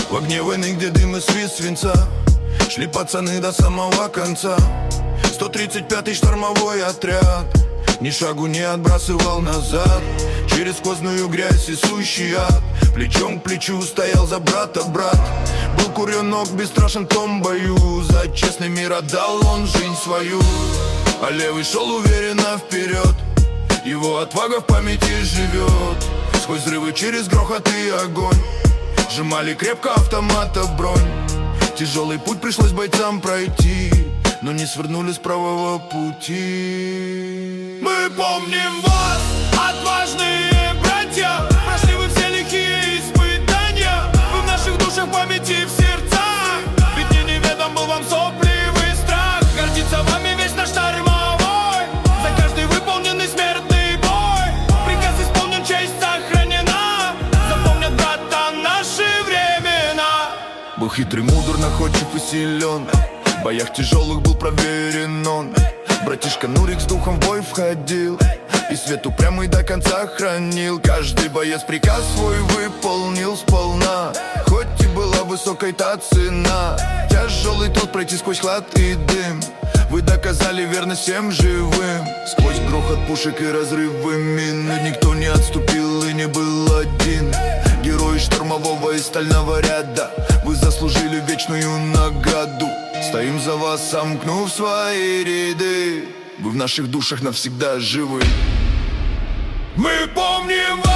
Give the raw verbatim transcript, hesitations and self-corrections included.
В огне войны, где дым и свист свинца, шли пацаны до самого конца. Сто тридцать пятый штормовой отряд ни шагу не отбрасывал назад. Через сквозную грязь и сущий ад плечом к плечу стоял за брата брат. Был куренок бесстрашен в том бою, за честный мир отдал он жизнь свою. А левый шел уверенно вперед, его отвага в памяти живет. Сквозь взрывы, через грохот и огонь сжимали крепко автомата бронь. Тяжелый путь пришлось бойцам пройти, но не свернули с правого пути. Мы помним вас, отважные братья. Прошли вы все лихие испытания. Вы в наших душах, в памяти, в сердцах. Ведь не неведом был вам сопливый страх. Гордится вами весь наш штормовой. За каждый выполненный смертный бой приказ исполнен, честь сохранена. Запомнят, брата, наши времена. Был хитрый, мудр, находчив и силен, в боях тяжелых был проверен он. Братишка Нурик с духом в бой входил и свет упрямый до конца хранил. Каждый боец приказ свой выполнил сполна, хоть и была высокой та цена. Тяжелый труд пройти сквозь хлад и дым, вы доказали верность всем живым. Сквозь грохот пушек и разрывы мин, но никто не отступил и не был один. Герои штурмового и стального ряда, вы заслужили вечную награду. Стоим за вас, сомкнув свои ряды, вы в наших душах навсегда живы. Мы помним вас.